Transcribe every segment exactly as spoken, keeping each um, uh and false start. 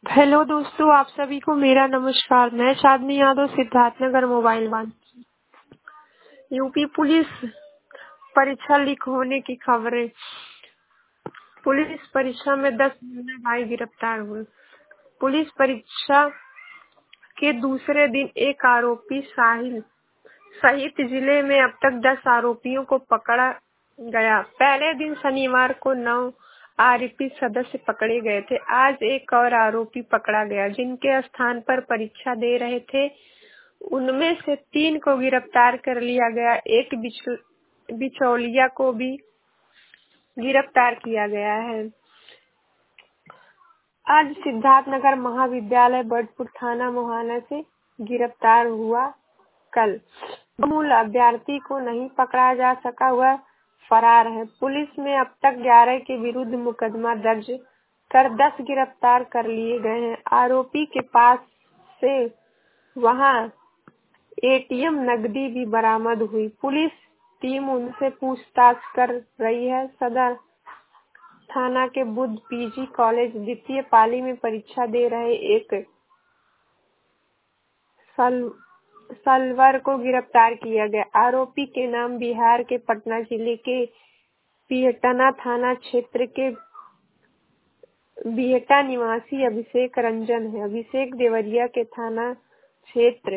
Hello दोस्तों, आप सभी को मेरा नमस्कार। मैं Chandni Yadav, Siddharthnagar mobile one. UP police परीक्षा लीक होने की खबरें। पुलिस परीक्षा में दस भाई गिरफ्तार हुए। पुलिस परीक्षा के दूसरे दिन एक आरोपी साहिल सहित जिले में अब तक दस आरोपियों को पकड़ा गया। पहले दिन शनिवार को नौ आरोपी सदस्य पकड़े गए थे। आज एक और आरोपी पकड़ा गया, जिनके स्थान पर परीक्षा दे रहे थे। उनमें से तीन को गिरफ्तार कर लिया गया। एक बिचौलिया को भी गिरफ्तार किया गया है। आज सिद्धार्थनगर महाविद्यालय बर्डपुर थाना मोहल्ला से गिरफ्तार हुआ। कल मूल अभ्यर्थी को नहीं पकड़ा जा सका, वह फरार है। पुलिस में अब तक ग्यारह के विरुद्ध मुकदमा दर्ज कर दस गिरफ्तार कर लिए गए हैं। आरोपी के पास से वहां एटीएम नकदी भी बरामद हुई। पुलिस टीम उनसे पूछताछ कर रही है। सदर थाना के बुद्ध पीजी कॉलेज द्वितीय पाली में परीक्षा दे रहे एक सल, सलवर को गिरफ्तार किया गया। आरोपी के नाम बिहार के पटना जिले के बिहटा थाना क्षेत्र के बिहटा निवासी अभिषेक रंजन है। अभिषेक देवरिया के थाना क्षेत्र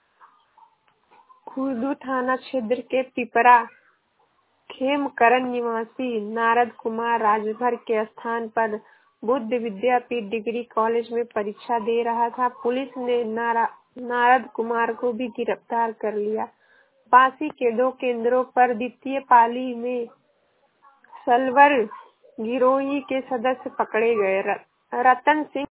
खुर्द थाना क्षेत्र के पिपरा खेमकरन निवासी नारद कुमार राजभर के स्थान पर बुद्ध विद्यापीठ डिग्री कॉलेज में परीक्षा दे रहा था। पुलिस ने नारा, नारद कुमार को भी गिरफ्तार कर लिया। पासी के दो केंद्रों पर द्वितीय पाली में सलवर गिरोही के सदस्य पकड़े गए। रतन सिंह